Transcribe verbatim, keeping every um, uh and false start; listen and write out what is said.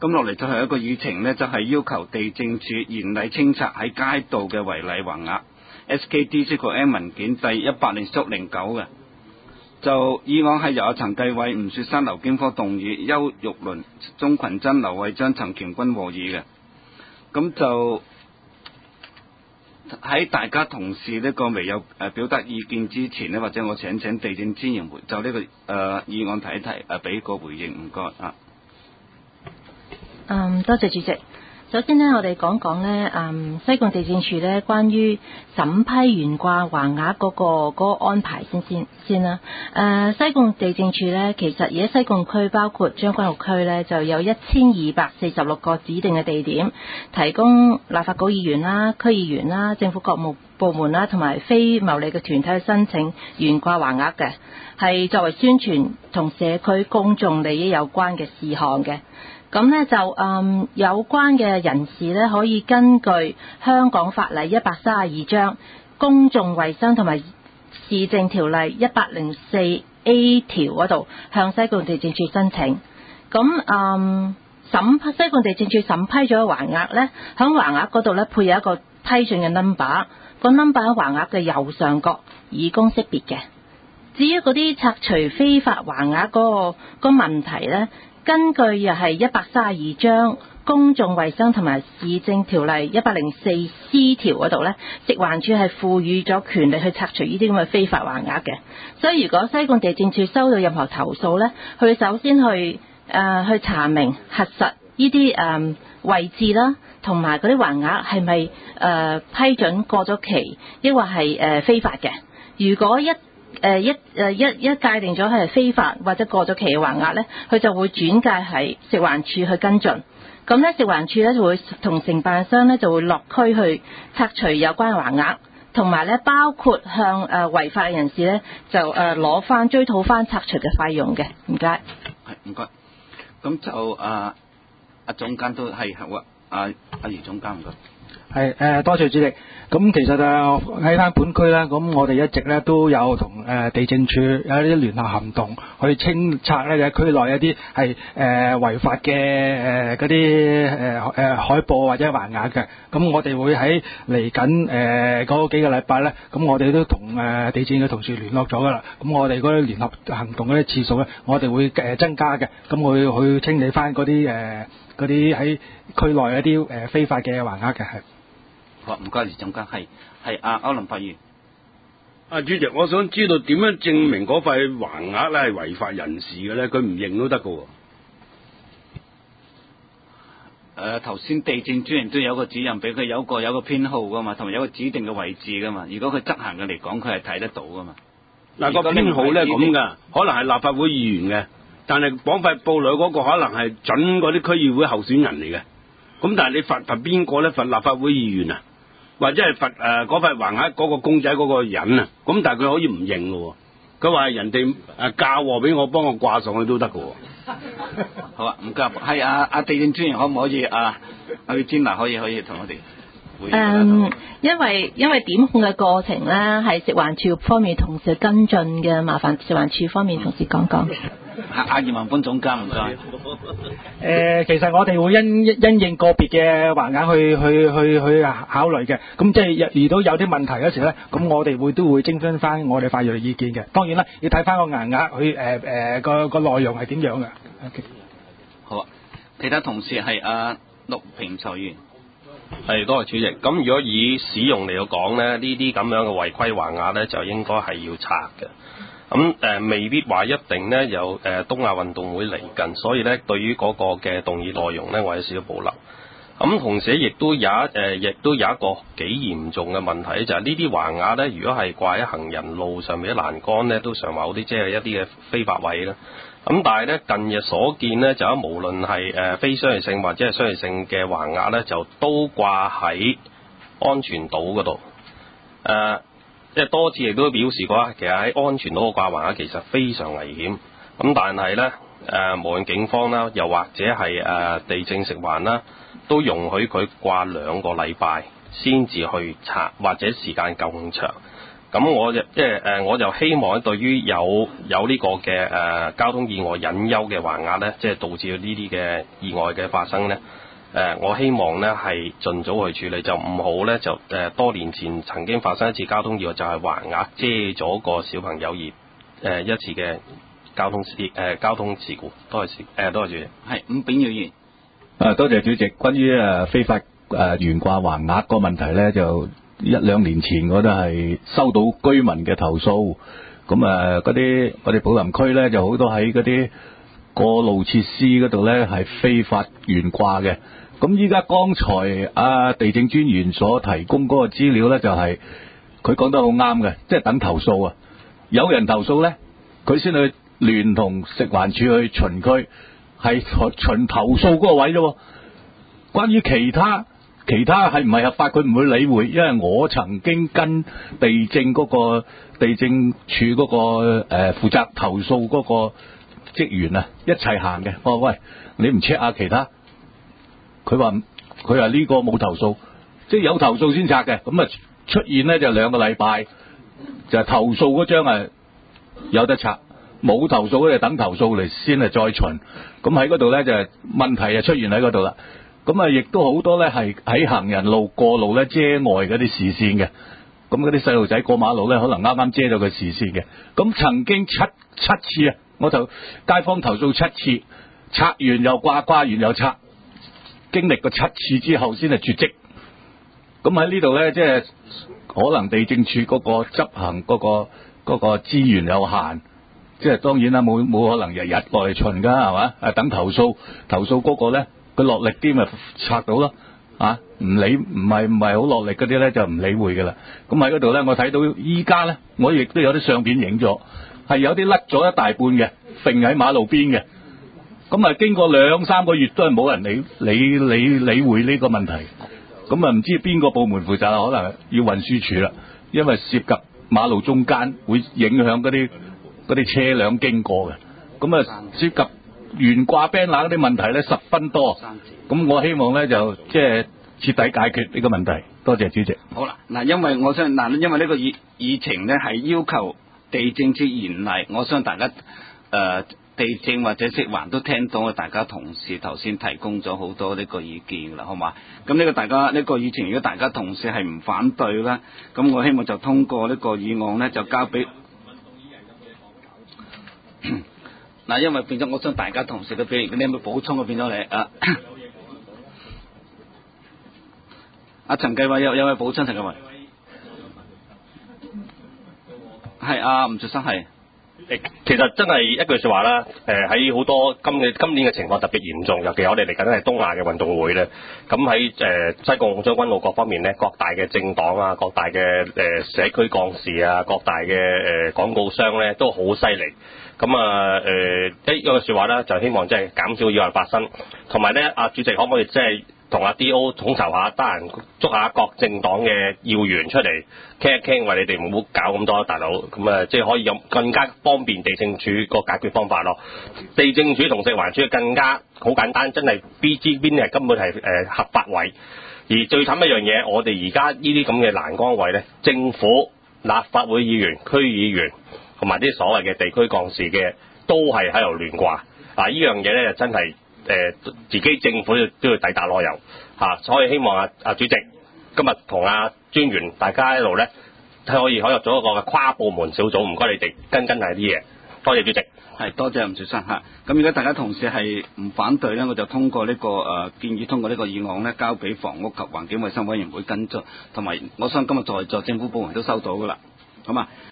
咁落嚟最後一個議程呢，就係、是、要求地政處嚴厲清拆喺街道嘅違例橫額 S K D C 局 M 文件第一百零六零九嘅。就議案係由阿陳繼偉、吳雪山、劉經科動議，邱玉麟、鍾群珍、劉慧章、陳權君和議嘅。咁就喺大家同事呢個未有誒表達意見之前呢，或者我請請地政專員回就呢、這個誒、呃、議案提一提誒俾個回應，唔該啊。 嗯，多謝主席。首先呢，我哋講講呢，嗯，西貢地政處呢關於審批懸掛橫額嗰個嗰、嗰個安排先先先啦。誒、呃，西貢地政處呢，其實而家西貢區包括將軍澳區呢，就有一千二百四十六個指定嘅地點，提供立法局議員啦、區議員啦、政府各務部門啦，同埋非牟利嘅團體去申請懸掛橫額嘅，係作為宣傳同社區公眾利益有關嘅事項嘅。咁呢就嗯有關嘅人士呢，可以根據香港法例一百三十二章公眾衛生同埋市政條例一百零四 A 條嗰度向西貢地政處申請。咁嗯審批西貢地政處審批咗橫額呢，喺橫額嗰度呢，配有一個批准嘅 number， 個 number 喺橫額嘅右上角，以供識別嘅。至於嗰啲拆除非法橫額嗰個、嗰個問題呢，根據又係一百三十二章公眾衛生同埋市政條例一百零四 C 條嗰度呢，食環署係賦予咗權力去拆除呢啲咁嘅非法橫額嘅。所以如果西貢地政處收到任何投訴呢，佢首先去誒、呃、去查明核實呢啲誒位置啦，同埋嗰啲橫額係咪誒批准過咗期，抑或係誒、呃、非法嘅。如果一誒一誒一一界定咗係非法或者過咗期嘅橫額咧，佢就會轉介喺食環署去跟進。咁咧，食環署咧就會同承辦商咧就會落區去拆除有關嘅橫額，同埋咧包括向誒違法嘅人士咧就誒攞翻追討翻拆除嘅費用嘅。唔該。 係唔該。咁就啊阿總監都係好啊，阿阿余總監唔該。 係誒，多謝主席。咁其實啊喺翻本區咧，咁我哋一直咧都有同誒地政處有一啲聯合行動，去清拆咧嘅區內一啲係誒違法嘅誒嗰啲誒誒海報或者橫額嘅。咁我哋會喺嚟緊誒嗰幾個禮拜咧，咁我哋都同誒地政嘅同事聯絡咗噶啦。咁我哋嗰啲聯合行動嗰啲次數咧，我哋會誒增加嘅。咁會去清理翻嗰啲誒嗰啲喺區內一啲誒非法嘅橫額嘅係。 好，唔該，余總監。係係阿歐林發言。 啊，主席，我想知道點樣證明嗰塊橫額咧係違法人士嘅咧？佢唔認都得㗎喎。 誒頭先地政專員都有個指引俾佢，有個有個編號噶嘛，同埋有個指定嘅位置噶嘛。如果佢執行嘅嚟講，佢係睇得到噶嘛。 嗱、個編號咧咁噶，可能係立法會議員嘅，但係綁塊布裏嗰個可能係準嗰啲區議會候選人嚟嘅。咁但係你罰罰邊個咧？罰立法會議員啊？或者係罰誒嗰塊橫額嗰個公仔嗰個人啊，咁但係佢可以唔認嘅，佢話係人哋誒嫁禍俾我，幫我掛上去都得嘅。 好啊，唔該，係啊啊地政專員可唔可以啊？阿李天娜可以可以同我哋回應。 誒，因為因為點控嘅過程咧，係食環署方面同事跟進嘅，麻煩食環署方面同事講講。 阿阿葉文斌總監唔該。 誒、呃，其實我哋會因因應個別嘅橫額去去去去考慮嘅。咁即係遇到有啲問題嗰時咧，咁我哋會都會徵詢翻我哋法律意見嘅。當然啦，要睇翻個橫額，去誒誒個個內容係點樣嘅。Okay. 好啊，其他同事係阿陸平財員。 係，多謝主席。咁如果以使用嚟講咧，呢啲咁樣嘅違規橫額咧，就應該係要拆嘅。咁誒、呃、未必話一定呢有誒、呃、東亞運動會嚟近，所以呢對於嗰個嘅動議內容呢，我有少少保留。咁同時亦都有誒、呃，亦都有一個幾嚴重嘅問題，就係呢啲橫額呢，如果係掛喺行人路上面嘅欄杆呢，都常話嗰啲即係一啲嘅非法位啦。咁但係呢，近日所見呢，就無論係誒非商業性或者係商業性嘅橫額呢，就都掛喺安全島嗰度誒。呃即係多次亦都表示過，其實喺安全島個掛橫額其實非常危險。咁但係呢，誒、呃、無論警方啦，又或者係誒、呃、地政食環啦，都容許佢掛兩個禮拜先至去拆，或者時間夠長。 咁我就即係誒，我就希望對於有有呢個嘅誒、呃、交通意外隱憂嘅橫額咧，即係導致呢啲嘅意外嘅發生咧。誒、呃，我希望咧係盡早去處理，就唔好咧就誒、呃、多年前曾經發生一次交通意外，就係橫額遮咗個小朋友而誒、呃、一次嘅交通事誒、呃、交通事故。多謝誒、呃，多謝主席。 係伍炳耀議員。 誒，多謝主席。關於誒非法誒懸掛橫額個問題咧，就一兩年前我都係收到居民嘅投訴，咁誒嗰啲我哋寶林區咧就好多喺嗰啲過路設施嗰度咧係非法懸掛嘅。咁依家剛才啊地政專員所提供嗰個資料咧，就係佢講得好啱嘅，即係等投訴啊。有人投訴咧，佢先去聯同食環署去巡區，係巡投訴嗰個位啫。關於其他其他係唔係合法，佢唔會理會，因為我曾經跟地政嗰個地政處嗰個誒負責投訴嗰個職員啊一齊行嘅。我話喂，你唔 check 下其他？佢話佢話呢個冇投訴，即係有投訴先拆嘅。咁啊出現咧就兩個禮拜，就係投訴嗰張係有得拆，冇投訴咧就等投訴嚟先係再巡。咁喺嗰度咧就係問題就出現喺嗰度啦。咁啊，亦都好多咧係喺行人路過路咧遮礙嗰啲視線嘅。咁嗰啲細路仔過馬路咧，可能啱啱遮到佢視線嘅。咁曾經七七次啊，我就街坊投訴七次，拆完又掛，掛完又拆，經歷過七次之後先係絕跡。咁喺呢度咧，即係可能地政處嗰個執行嗰個嗰個資源有限，即係當然啦，冇冇可能日日落嚟巡㗎，係嘛？啊，等投訴投訴嗰個咧。佢落力啲咪拆到咯，啊唔理唔係唔係好落力嗰啲咧就唔理會噶啦。咁喺嗰度咧，我睇到依家咧，我亦都有啲相片影咗，係有啲甩咗一大半嘅，揈喺馬路邊嘅。咁啊，經過兩三個月都係冇人理理理理會呢個問題。咁啊，唔知邊個部門負責，可能要運輸署啦，因為涉及馬路中間會影響嗰啲嗰啲車輛經過嘅。咁啊，涉及懸掛 banner 嗰啲問題咧十分多，咁我希望咧就即係徹底解決呢個問題。多謝主席。 好啦，嗱，因為我想嗱，因為呢個議議程咧係要求地政處嚴厲，我相信大家誒、呃、地政或者食環都聽到，大家同事頭先提供咗好多呢個意見啦，好嘛？咁呢個大家呢、呢個議程，如果大家同事係唔反對啦，咁我希望就通過呢個議案咧，就交俾。嗱，因為變咗，我想大家同事都俾，你有冇補充啊？變咗你啊，阿陳繼偉有有冇補充？陳繼偉係啊，吳卓生係。 誒，其實真係一句説話啦。誒，喺好多今嘅今年嘅情況特別嚴重，尤其我哋嚟緊係東亞嘅運動會咧。咁喺誒西貢將軍澳各方面咧，各大嘅政黨啊，各大嘅誒、呃、社區幹事啊，各大嘅誒、呃、廣告商咧，都好犀利。咁啊誒一個説話咧，就希望即係減少意外發生。同埋咧，阿主席可唔可以即係同阿 D O 統籌下，得閒捉下各政黨嘅要員出嚟傾一傾，為你哋唔好搞咁多大佬。咁啊，即係可以有更加方便地政處個解決方法咯。地政處同食環署更加好簡單，真係 B 知邊係根本係誒、呃、合法位。而最慘一樣嘢，我哋而家呢啲咁嘅欄杆位咧，政府、立法會議員、區議員同埋啲所謂嘅地區幹事嘅，都係喺度亂掛。啊，呢樣嘢咧就真係〜誒、呃、自己政府都要抵打攞油嚇，所以希望啊啊主席今日同阿專員大家喺度咧，可以可以做一個跨部門小組，唔該你哋跟跟下啲嘢，多謝主席。 係多謝吳小生嚇。咁如果大家同事係唔反對咧，我就通過呢、這個誒、呃、建議通過呢個議案咧，交俾房屋及環境衞生委員會跟進，同埋我相信今日在座政府部門都收到噶啦，好嘛？